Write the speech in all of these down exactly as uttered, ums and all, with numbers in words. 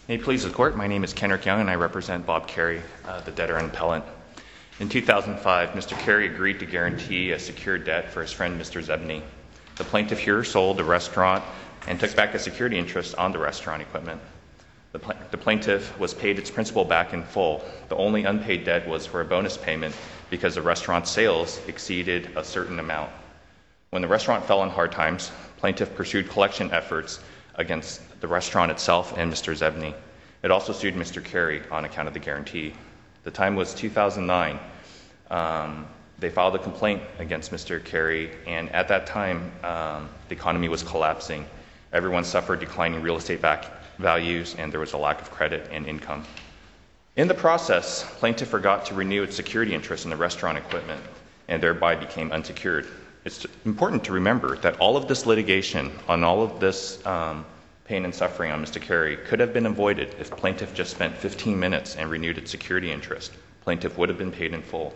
May it please the Court, my name is Kenrick Young and I represent Bob Carey, uh, the debtor and appellant. In two thousand five, Mister Carey agreed to guarantee a secured debt for his friend Mister Zebney. The plaintiff here sold the restaurant and took back a security interest on the restaurant equipment. The, pl- the plaintiff was paid its principal back in full. The only unpaid debt was for a bonus payment because the restaurant's sales exceeded a certain amount. When the restaurant fell in hard times, plaintiff pursued collection efforts against the restaurant itself and Mister Zebney. It also sued Mister Carey on account of the guarantee. The time was two thousand nine. Um, they filed a complaint against Mister Carey, and at that time, um, the economy was collapsing. Everyone suffered declining real estate back values, and there was a lack of credit and income. In the process, plaintiff forgot to renew its security interest in the restaurant equipment, and thereby became unsecured. It's important to remember that all of this litigation on all of this um, pain and suffering on Mister Carey could have been avoided if plaintiff just spent fifteen minutes and renewed its security interest. Plaintiff would have been paid in full.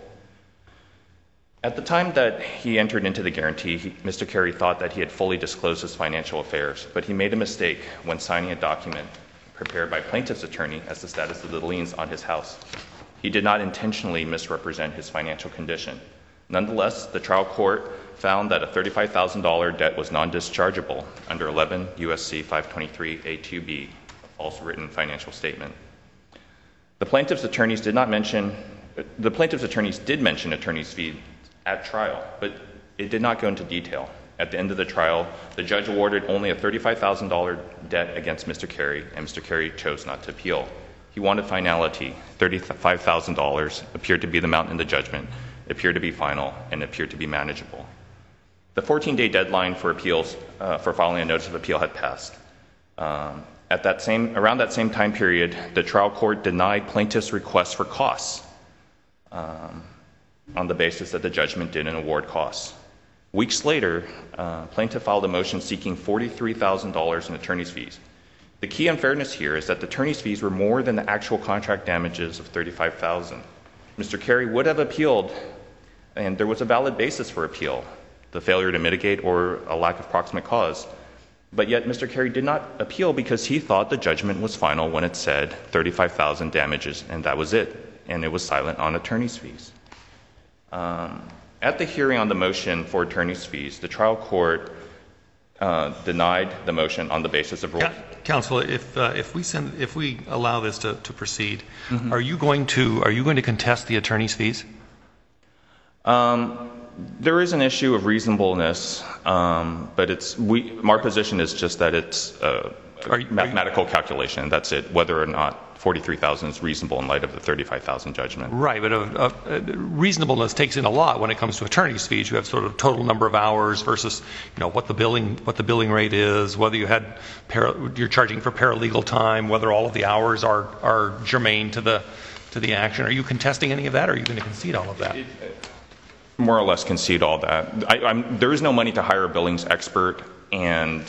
At the time that he entered into the guarantee, he, Mister Carey thought that he had fully disclosed his financial affairs, but he made a mistake when signing a document prepared by plaintiff's attorney as the status of the liens on his house. He did not intentionally misrepresent his financial condition. Nonetheless, the trial court found that a thirty-five thousand dollars debt was non-dischargeable under eleven U S C five twenty-three A two B, a false written financial statement. The plaintiff's attorneys did not mention, the plaintiff's attorneys did mention attorney's fees at trial, but it did not go into detail. At the end of the trial, the judge awarded only a thirty-five thousand dollars debt against Mister Carey, and Mister Carey chose not to appeal. He wanted finality. thirty-five thousand dollars appeared to be the amount in the judgment, appeared to be final, and appeared to be manageable. The fourteen-day deadline for appeals, uh, for filing a notice of appeal had passed. Um, at that same, around that same time period, the trial court denied plaintiff's request for costs um, on the basis that the judgment didn't award costs. Weeks later, uh, plaintiff filed a motion seeking forty-three thousand dollars in attorney's fees. The key unfairness here is that the attorney's fees were more than the actual contract damages of thirty-five thousand dollars. Mister Carey would have appealed, and there was a valid basis for appeal, the failure to mitigate or a lack of proximate cause. But yet Mister Carey did not appeal because he thought the judgment was final when it said thirty-five thousand dollars damages, and that was it, and it was silent on attorney's fees. Um, at the hearing on the motion for attorney's fees, the trial court uh, denied the motion on the basis of rule. Counsel, if uh, if we send if we allow this to, to proceed, mm-hmm. are you going to are you going to contest the attorney's fees? Um, there is an issue of reasonableness, um, but it's we our position is just that it's a you, mathematical you, calculation. That's it. Whether or not forty-three thousand is reasonable in light of the thirty-five thousand judgment. Right, but uh, uh, reasonableness takes in a lot when it comes to attorney's fees. You have sort of total number of hours versus, you know, what the billing what the billing rate is, whether you had para, you're charging for paralegal time, whether all of the hours are are germane to the to the action. Are you contesting any of that, or are you going to concede all of that? It, it, more or less concede all that. I, I'm, there is no money to hire a billings expert, and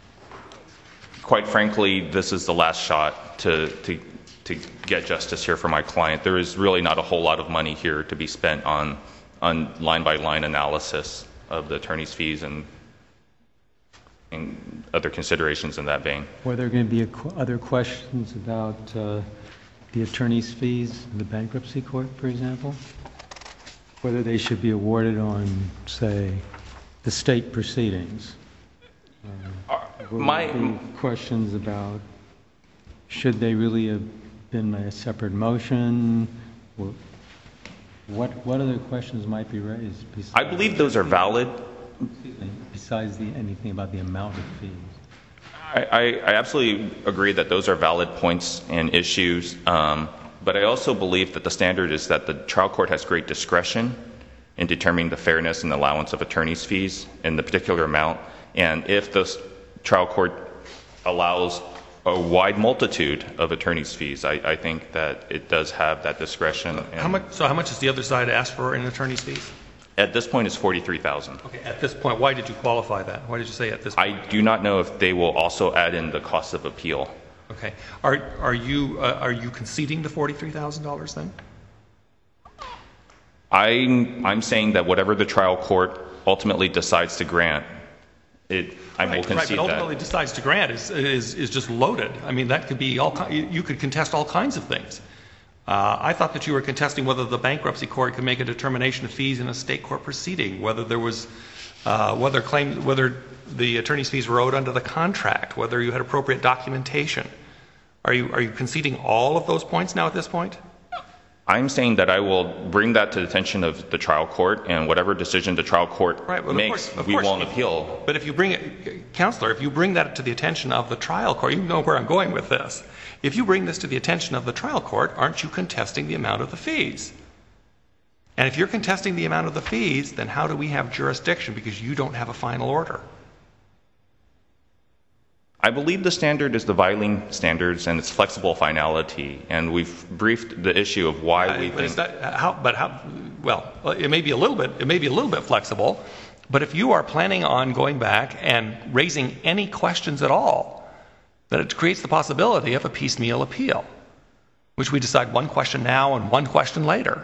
quite frankly, this is the last shot to to. to get justice here for my client. There is really not a whole lot of money here to be spent on on line-by-line analysis of the attorney's fees and, and other considerations in that vein. Were there going to be a, other questions about uh, the attorney's fees in the bankruptcy court, for example? Whether they should be awarded on, say, the state proceedings? Uh, uh, my there be questions about should they really have been a separate motion? What what other questions might be raised? I believe those are valid. Besides the, anything about the amount of fees. I, I, I absolutely agree that those are valid points and issues, um, but I also believe that the standard is that the trial court has great discretion in determining the fairness and allowance of attorney's fees in the particular amount, and if the trial court allows a wide multitude of attorney's fees, I, I think that it does have that discretion. And how much, so how much does the other side ask for in attorney's fees? At this point, it's forty-three thousand dollars. Okay, at this point, why did you qualify that? Why did you say at this point? I do not know if they will also add in the cost of appeal. Okay. Are, are, you, uh, are you conceding the forty-three thousand dollars then? I'm, I'm saying that whatever the trial court ultimately decides to grant, It, I will Right, concede but ultimately that. decides to grant is, is, is just loaded. I mean, that could be all, ki- you could contest all kinds of things. Uh, I thought that you were contesting whether the bankruptcy court could make a determination of fees in a state court proceeding, whether there was, uh, whether claims, whether the attorney's fees were owed under the contract, whether you had appropriate documentation. Are you, are you conceding all of those points now at this point? I'm saying that I will bring that to the attention of the trial court, and whatever decision the trial court Right, well, of makes, course- of we course. won't appeal. But if you bring it, Counselor, if you bring that to the attention of the trial court, you know where I'm going with this. If you bring this to the attention of the trial court, aren't you contesting the amount of the fees? And if you're contesting the amount of the fees, then how do we have jurisdiction? Because you don't have a final order. I believe the standard is the Viling standards and its flexible finality, and we've briefed the issue of why we Uh, but is think. that, how, but how, well, it may be a little bit, it may be a little bit flexible, but if you are planning on going back and raising any questions at all, then it creates the possibility of a piecemeal appeal, which we decide one question now and one question later.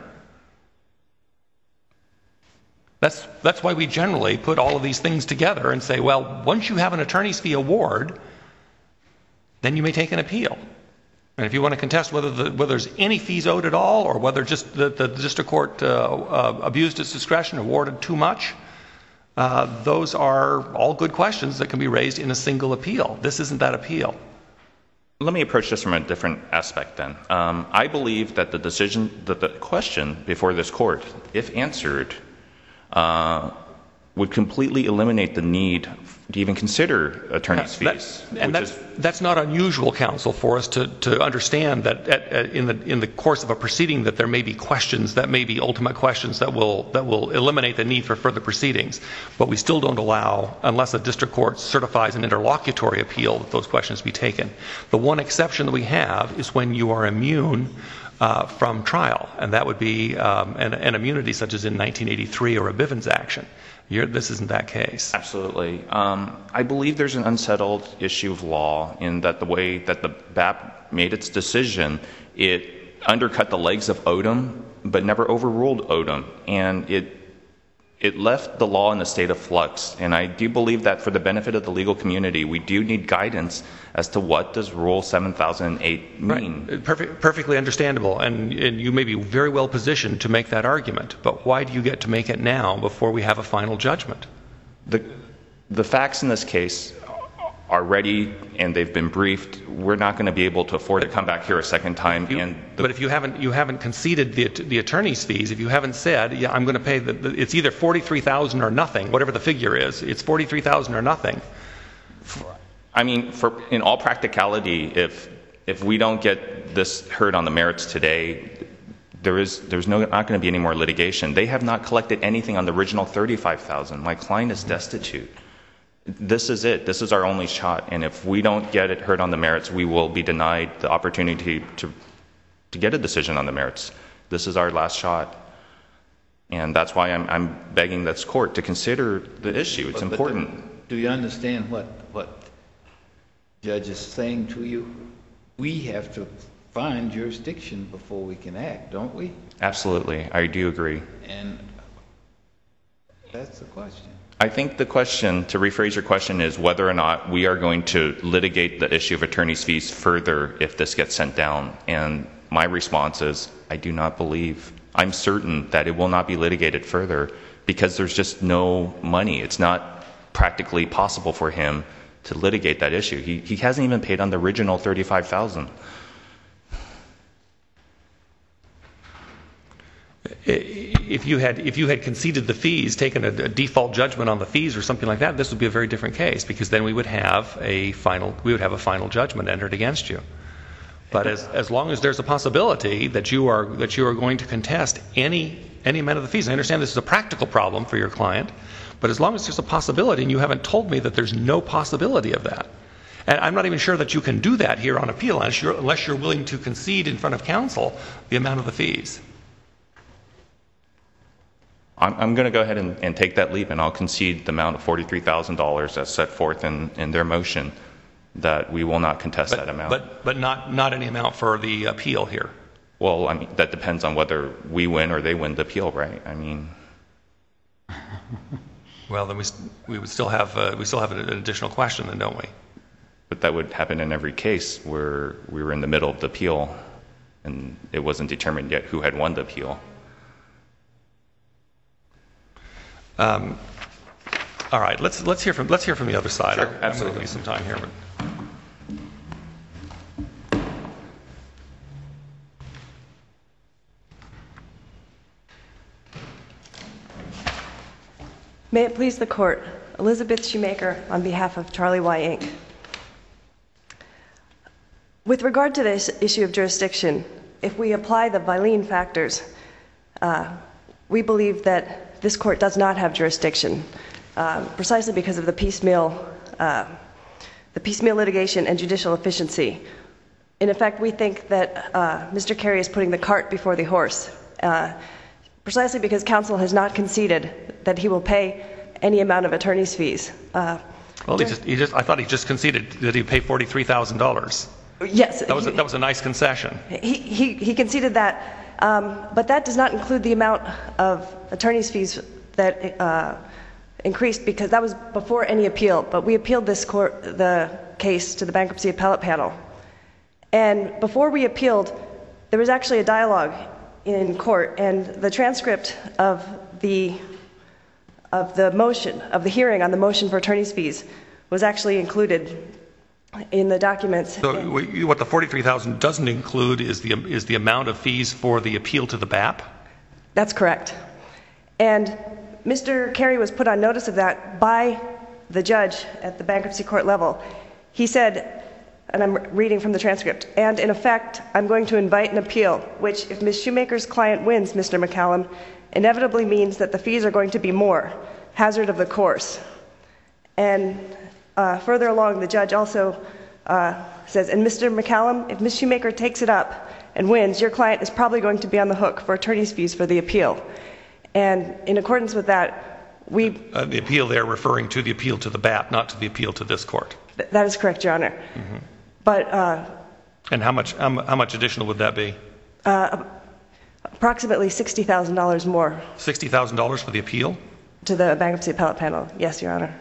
That's, that's why we generally put all of these things together and say, well, once you have an attorney's fee award, then you may take an appeal. And if you want to contest whether, the, whether there's any fees owed at all, or whether just the, the district court uh, uh, abused its discretion, awarded too much, uh, those are all good questions that can be raised in a single appeal. This isn't that appeal. Let me approach this from a different aspect then. Um, I believe that the decision, that the question before this court, if answered, uh, would completely eliminate the need to even consider attorney's That- fees. and which that's, is, that's not unusual, counsel, for us to, to understand that at, at, in the in the course of a proceeding that there may be questions that may be ultimate questions that will that will eliminate the need for further proceedings. But we still don't allow, unless a district court certifies an interlocutory appeal, that those questions be taken. The one exception that we have is when you are immune uh, from trial, and that would be um, an, an immunity such as in nineteen eighty-three or a Bivens action. You're, this isn't that case. absolutely. Um, I believe there's an unsettled issue of law in that the way that the B A P made its decision, it undercut the legs of Odom, but never overruled Odom, and it it left the law in a state of flux. And I do believe that for the benefit of the legal community, we do need guidance as to what does Rule seven thousand eight mean. Right. Perfect, perfectly understandable, and, and you may be very well positioned to make that argument, but why do you get to make it now before we have a final judgment? The, the facts in this case are ready and they've been briefed. We're not going to be able to afford to come back here a second time. You, and the, but if you haven't you haven't conceded the the attorney's fees, if you haven't said, yeah, I'm going to pay the, the it's either forty-three thousand dollars or nothing, whatever the figure is, it's forty-three thousand dollars or nothing. I mean, for in all practicality, if if we don't get this heard on the merits today, there is there's no not going to be any more litigation. They have not collected anything on the original thirty-five thousand dollars. My client is destitute. This is it. This is our only shot. And if we don't get it heard on the merits, we will be denied the opportunity to to get a decision on the merits. This is our last shot. And that's why I'm, I'm begging this court to consider the issue. It's But- but important. Do you understand what, what judge is saying to you? We have to find jurisdiction before we can act, don't we? Absolutely. I do agree. And that's the question. I think the question, to rephrase your question, is whether or not we are going to litigate the issue of attorney's fees further if this gets sent down. And my response is, I do not believe. I'm certain that it will not be litigated further because there's just no money. It's not practically possible for him to litigate that issue. He, he hasn't even paid on the original thirty-five thousand dollars. If you had if you had conceded the fees, taken a, a default judgment on the fees or something like that, this would be a very different case because then we would have a final we would have a final judgment entered against you. But as as long as there's a possibility that you are that you are going to contest any any amount of the fees, I understand this is a practical problem for your client, but as long as there's a possibility, and you haven't told me that there's no possibility of that, and I'm not even sure that you can do that here on appeal unless you're, unless you're willing to concede in front of counsel the amount of the fees. I'm, I'm going to go ahead and, and take that leap, and I'll concede the amount of forty-three thousand dollars as set forth in, in their motion, that we will not contest But, that amount. but but not not any amount for the appeal here. Well, I mean, that depends on whether we win or they win the appeal, right? I mean, Well, then we, s- we would still have, uh, we still have an additional question then, don't we? But that would happen in every case where we were in the middle of the appeal and it wasn't determined yet who had won the appeal. Um, all right, let's, let's hear from, let's hear from the other side. Sure, I'm- I'm absolutely. going to give you some time here, but. May it please the Court, Elizabeth Shoemaker on behalf of Charlie Y. Incorporated. With regard to this issue of jurisdiction, if we apply the Vilene factors, uh, we believe that this Court does not have jurisdiction, uh, precisely because of the piecemeal, uh, the piecemeal litigation and judicial efficiency. In effect, we think that uh, Mister Carey is putting the cart before the horse, uh, precisely because counsel has not conceded that he will pay any amount of attorney's fees. Uh, Well, he just, he just, I thought he just conceded that he'd pay forty-three thousand dollars. yes, That was, a, that was a nice concession. he, he, he conceded that, um, but that does not include the amount of attorney's fees that uh, increased, because that was before any appeal. But we appealed this court, the case to the Bankruptcy Appellate Panel. And before we appealed, there was actually a dialogue in court, and the transcript of the of the motion, of the hearing on the motion for attorney's fees was actually included in the documents. So we- what the forty-three thousand dollars doesn't include is the, is the amount of fees for the appeal to the B A P? That's correct. And Mister Carey was put on notice of that by the judge at the bankruptcy court level. He said, and I'm reading from the transcript, and in effect, I'm going to invite an appeal, which, if Miz Shoemaker's client wins, Mister McCallum, inevitably means that the fees are going to be more, hazard of the course. And uh, further along, the judge also uh, says, and Mister McCallum, if Miz Shoemaker takes it up and wins, your client is probably going to be on the hook for attorney's fees for the appeal. And in accordance with that, we... Uh, the appeal there referring to the appeal to the B A P, not to the appeal to this court. Th- that is correct, Your Honor. Mm-hmm. But uh, And how much, how, mu- how much additional would that be? uh, approximately sixty thousand dollars more sixty thousand dollars for the appeal? to the Bankruptcy Appellate Panel. Yes, Your Honor.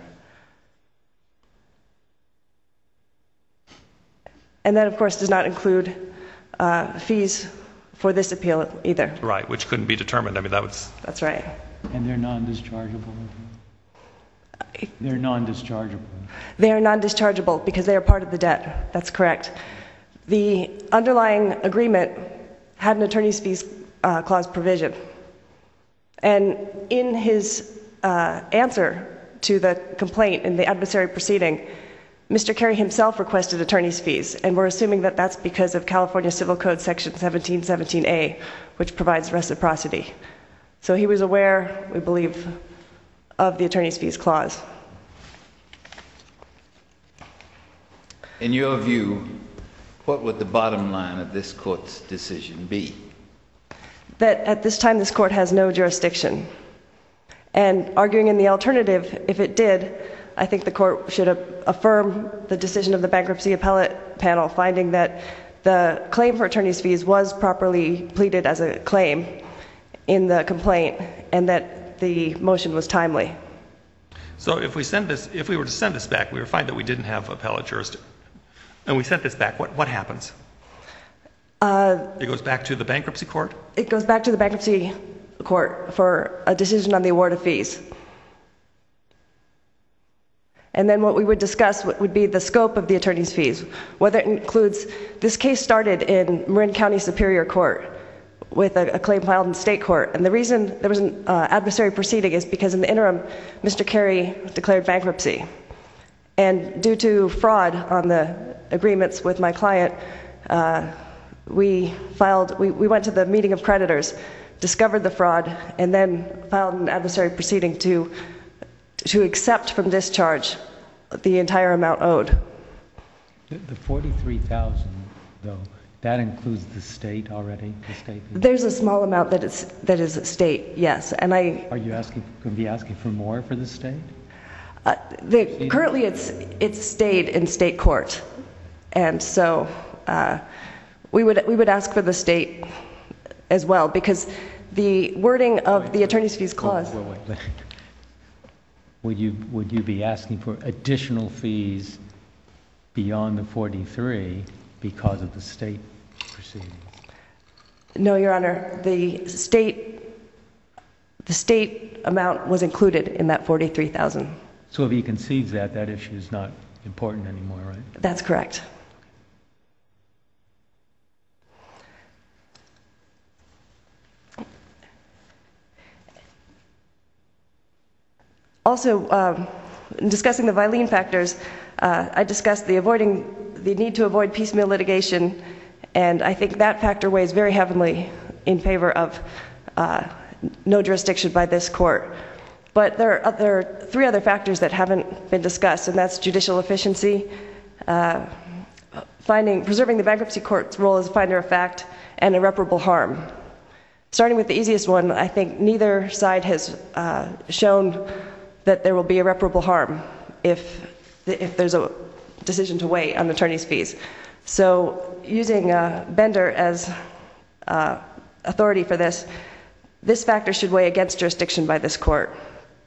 And that, of course, does not include uh, fees for this appeal either. Right, which couldn't be determined. I mean, that was, That's right. And they're non-dischargeable? They're non-dischargeable. They are non-dischargeable because they are part of the debt. That's correct. The underlying agreement had an attorney's fees uh, clause provision. And in his uh, answer to the complaint in the adversary proceeding, Mister Carey himself requested attorney's fees, and we're assuming that that's because of California Civil Code Section seventeen seventeen A, which provides reciprocity. So he was aware, we believe, of the attorney's fees clause. In your view, what would the bottom line of this court's decision be? That at this time this court has no jurisdiction. And arguing in the alternative, if it did, I think the court should affirm the decision of the Bankruptcy Appellate Panel, finding that the claim for attorney's fees was properly pleaded as a claim in the complaint, and that the motion was timely. so if we send this, if we were to send this back, we would find that we didn't have appellate jurisdiction, and we sent this back, what, what happens? Uh, It goes back to the bankruptcy court? it goes back to the Bankruptcy Court for a decision on the award of fees. And then what we would discuss would be the scope of the attorney's fees, whether it includes, this case started in Marin County Superior Court with a, a claim filed in state court. And the reason there was an uh, adversary proceeding is because in the interim, Mister Carey declared bankruptcy. And due to fraud on the agreements with my client, uh, we filed, we, we went to the meeting of creditors, discovered the fraud, and then filed an adversary proceeding to to accept from discharge the entire amount owed. The the forty-three thousand, though, that includes the state already, the state? There's a small amount that is that is at state, yes, and I Are you asking, going to be asking for more for the state? uh, the, currently it's it's stayed in state court, and so uh, we would we would ask for the state as well, because the wording of the attorney's fees clause. Wait, wait, wait. would you, would you be asking for additional fees beyond the forty-three because of the state proceedings? No, Your Honor. The state, the state amount was included in that forty-three thousand dollars. So if he concedes that, that issue is not important anymore, right? That's correct. Also, um, in discussing the Vilene factors, uh, I discussed the avoiding the need to avoid piecemeal litigation, and I think that factor weighs very heavily in favor of uh, no jurisdiction by this court. But there are, there are three other factors that haven't been discussed, and that's judicial efficiency, uh, finding, preserving the bankruptcy court's role as a finder of fact, and irreparable harm. Starting with the easiest one, I think neither side has uh, shown that there will be irreparable harm if, if there's a decision to wait on attorney's fees. So using uh, Bender as uh, authority for this, this factor should weigh against jurisdiction by this court.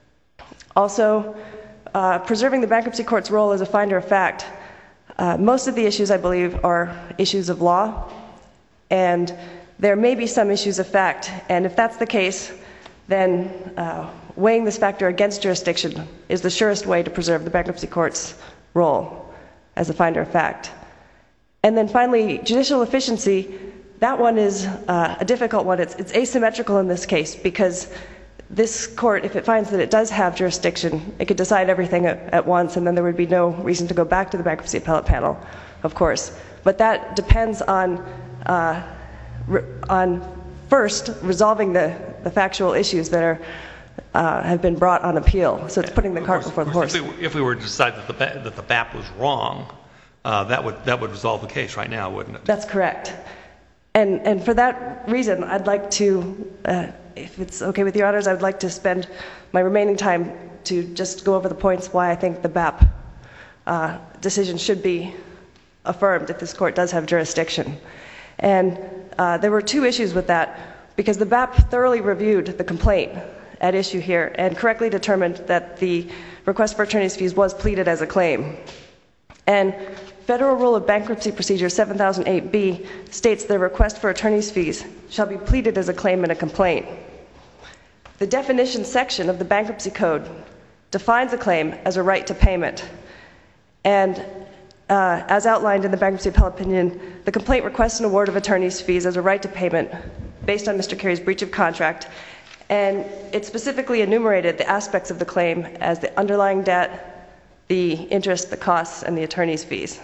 Also, uh, preserving the bankruptcy court's role as a finder of fact. Uh, most of the issues, I believe, are issues of law, and there may be some issues of fact, and if that's the case, then uh, weighing this factor against jurisdiction is the surest way to preserve the bankruptcy court's role as a finder of fact. And then finally, judicial efficiency, that one is uh, a difficult one. It's, it's asymmetrical in this case because this court, if it finds that it does have jurisdiction, it could decide everything at, at once, and then there would be no reason to go back to the bankruptcy appellate panel, of course. But that depends on, uh, re on first resolving the, the factual issues that are uh, have been brought on appeal. So it's putting the cart before the horse. If we, if we were to decide that the that the B A P was wrong, uh, that would that would resolve the case right now, wouldn't it? That's correct. And and for that reason, I'd like to, uh, if it's okay with your honors, I would like to spend my remaining time to just go over the points why I think the B A P uh, decision should be affirmed if this court does have jurisdiction. And uh, there were two issues with that, because the B A P thoroughly reviewed the complaint at issue here and correctly determined that the request for attorney's fees was pleaded as a claim. And Federal Rule of Bankruptcy Procedure seven thousand eight B states the request for attorney's fees shall be pleaded as a claim in a complaint. The definition section of the Bankruptcy Code defines a claim as a right to payment. And Uh, as outlined in the bankruptcy appellate opinion, the complaint requests an award of attorney's fees as a right to payment based on Mister Carey's breach of contract, and it specifically enumerated the aspects of the claim as the underlying debt, the interest, the costs, and the attorney's fees.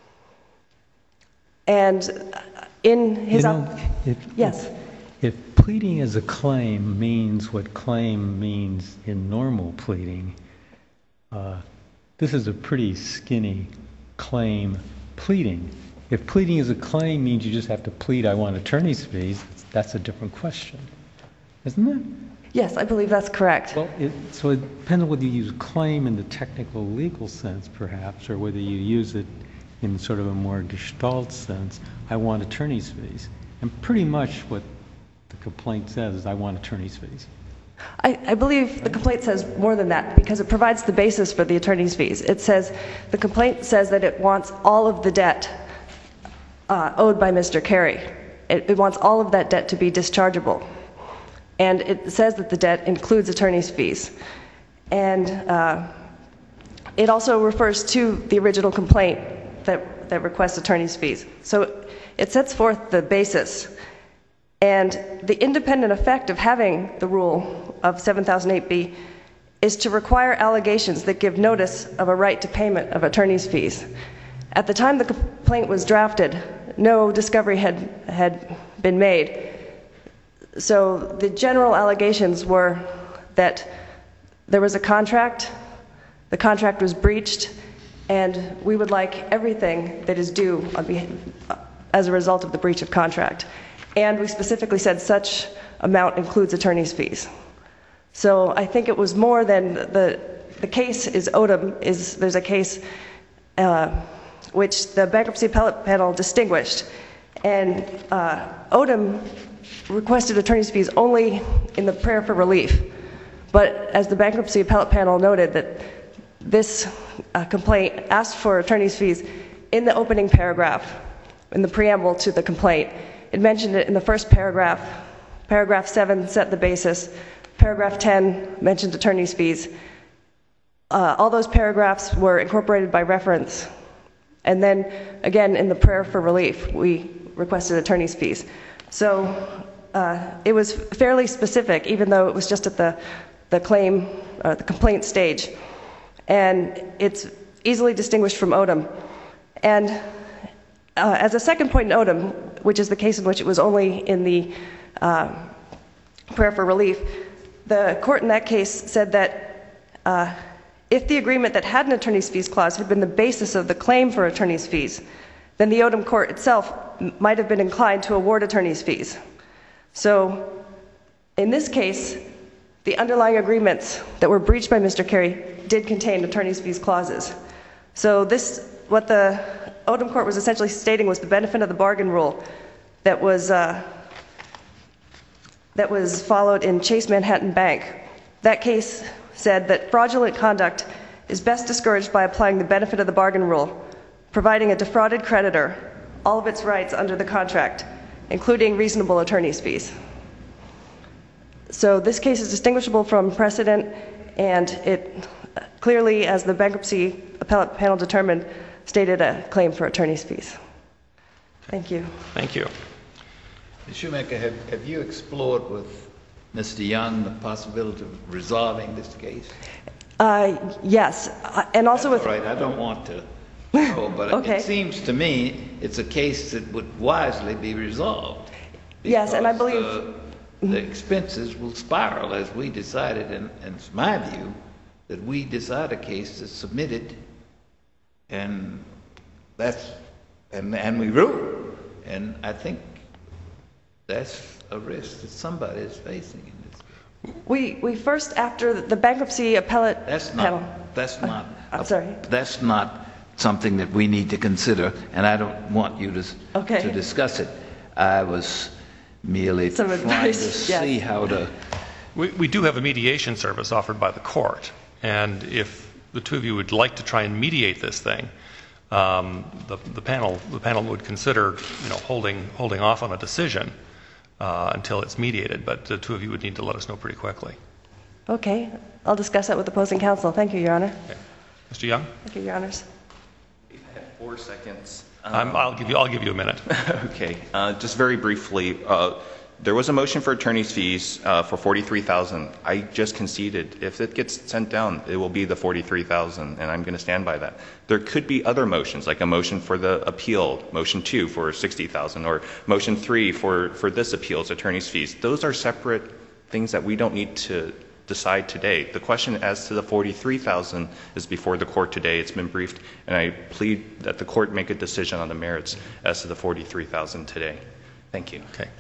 And in his... You know, if, yes. If, if pleading as a claim means what claim means in normal pleading, uh, this is a pretty skinny claim pleading. If pleading as a claim means you just have to plead, I want attorney's fees, that's a different question, isn't it? Yes, I believe that's correct. Well, it, so it depends on whether you use claim in the technical legal sense, perhaps, or whether you use it in sort of a more gestalt sense. I want attorney's fees. And pretty much what the complaint says is I want attorney's fees. I, I believe the complaint says more than that, because it provides the basis for the attorney's fees. It says, the complaint says that it wants all of the debt uh, owed by Mister Carey. It, it wants all of that debt to be dischargeable. And it says that the debt includes attorney's fees. And uh, it also refers to the original complaint that, that requests attorney's fees. So it sets forth the basis. And the independent effect of having the rule of seven thousand eight B is to require allegations that give notice of a right to payment of attorney's fees. At the time the complaint was drafted, no discovery had, had been made. So the general allegations were that there was a contract, the contract was breached, and we would like everything that is due on behalf, as a result of the breach of contract. And we specifically said such amount includes attorney's fees. So I think it was more than the, the case is Odom, is there's a case uh, which the bankruptcy appellate panel distinguished. And uh, Odom requested attorney's fees only in the prayer for relief. But as the bankruptcy appellate panel noted, that this uh, complaint asked for attorney's fees in the opening paragraph, in the preamble to the complaint. It mentioned it in the first paragraph. Paragraph seven set the basis. Paragraph ten mentioned attorney's fees. Uh, all those paragraphs were incorporated by reference. And then, again, in the prayer for relief, we requested attorney's fees. So uh, it was fairly specific, even though it was just at the, the claim, uh, the complaint stage. And it's easily distinguished from Odom. And uh, as a second point in Odom, which is the case in which it was only in the uh, prayer for relief, the court in that case said that uh, if the agreement that had an attorney's fees clause had been the basis of the claim for attorney's fees, then the Odom court itself might have been inclined to award attorney's fees. So in this case, the underlying agreements that were breached by Mister Carey did contain attorney's fees clauses. So this, what the Odom court was essentially stating was the benefit of the bargain rule that was uh, that was followed in Chase Manhattan Bank. That case said that fraudulent conduct is best discouraged by applying the benefit of the bargain rule, providing a defrauded creditor all of its rights under the contract, including reasonable attorney's fees. So this case is distinguishable from precedent, and it clearly, as the bankruptcy appellate panel determined, stated a claim for attorney's fees. Thank you. Thank you. Miz Shoemaker, have, have you explored with Mister Young the possibility of resolving this case? Uh, yes, uh, and also That's with... all right, I don't want to go, but Okay. it seems to me it's a case that would wisely be resolved. Yes, and I because, believe... uh, the expenses will spiral as we decided, and, and it's my view that we decide a case that's submitted, and that's, and, and we rule. And I think that's a risk that somebody is facing in this case. We, we first, after the bankruptcy appellate That's panel... not, that's not. I'm sorry. That's not something that we need to consider, and I don't want you to, Okay. to discuss it. I was merely Some trying advice, to yes. see how to. We, we do have a mediation service offered by the court, and if the two of you would like to try and mediate this thing, um, the, the panel the panel would consider, you know, holding holding off on a decision uh, until it's mediated. But the two of you would need to let us know pretty quickly. Okay, I'll discuss that with opposing counsel. Thank you, Your Honor. Okay. Mister Young, Thank you, Your Honors. We've had four seconds. I'm, I'll give you I'll give you a minute. Okay, uh, just very briefly, uh, there was a motion for attorney's fees uh, for forty-three thousand dollars. I just conceded. If it gets sent down, it will be the forty-three thousand dollars, and I'm going to stand by that. There could be other motions, like a motion for the appeal, motion two for sixty thousand dollars, or motion three for, for this appeal's attorney's fees. Those are separate things that we don't need to decide today. The question as to the forty-three thousand dollars is before the court today. It's been briefed, and I plead that the court make a decision on the merits as to the forty-three thousand dollars today. Thank you. Okay.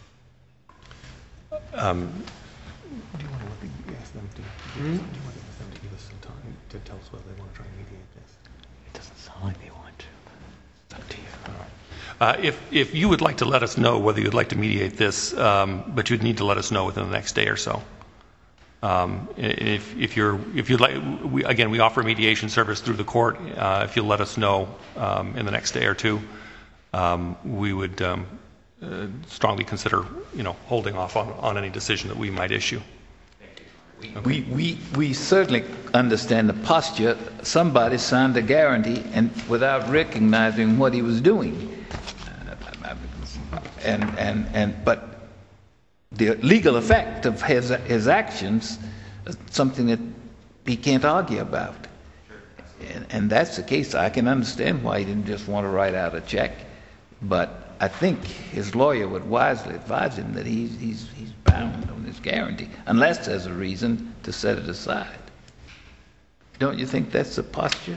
Um, do you want to let the, ask them to? Hmm? Do you want to ask them to give us some time to tell us whether they want to try and mediate this? It doesn't sound like they want to. It's up to you. Uh, if, if you would like to let us know whether you'd like to mediate this, um, but you'd need to let us know within the next day or so. Um, if, if you're, if you'd like, we, again, we offer mediation service through the court. Uh, if you'll let us know um, in the next day or two, um, we would um, uh, strongly consider, you know, holding off on, on any decision that we might issue. We, we, we certainly understand the posture. Somebody signed a guarantee and without recognizing what he was doing. Uh, and, and, and, but the legal effect of his, his actions is something that he can't argue about. And, and that's the case. I can understand why he didn't just want to write out a check, but I think his lawyer would wisely advise him that he's, he's, he's bound on his guarantee, unless there's a reason to set it aside. Don't you think that's the posture?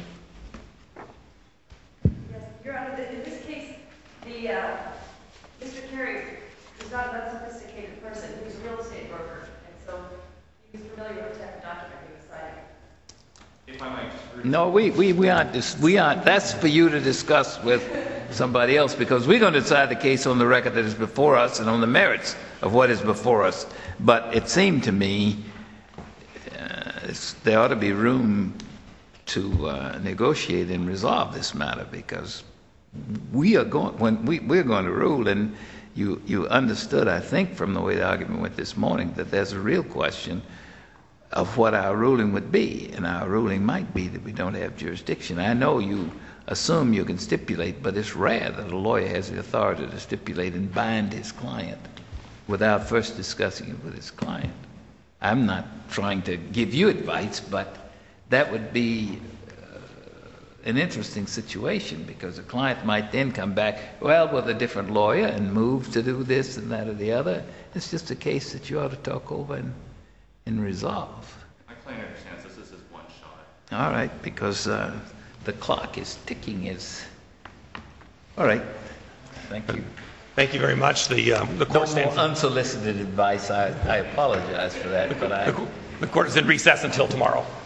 Yes, Your Honor, in this case, the, uh, Mister Carey is not an unsophisticated person. He's a real estate broker, and so he's familiar with the type of document he was signing. If I might just... No, we, we, we aren't, dis- we aren't, that's for you to discuss with somebody else, because we're going to decide the case on the record that is before us and on the merits of what is before us. But it seemed to me it's, there ought to be room to uh, negotiate and resolve this matter, because we are going, when we, we're going to rule, and you, you understood, I think, from the way the argument went this morning, that there's a real question of what our ruling would be, and our ruling might be that we don't have jurisdiction. I know you assume you can stipulate, but it's rare that a lawyer has the authority to stipulate and bind his client without first discussing it with his client. I'm not trying to give you advice, but that would be uh, an interesting situation, because a client might then come back, well, with a different lawyer, and move to do this and that or the other. It's just a case that you ought to talk over and, and resolve. My client understands this. This is one shot. All right, because uh, the clock is ticking. Is all right. Thank you. Thank you very much. The, um, the No court more stands. unsolicited advice. I, I apologize for that, but I. The court is in recess until tomorrow.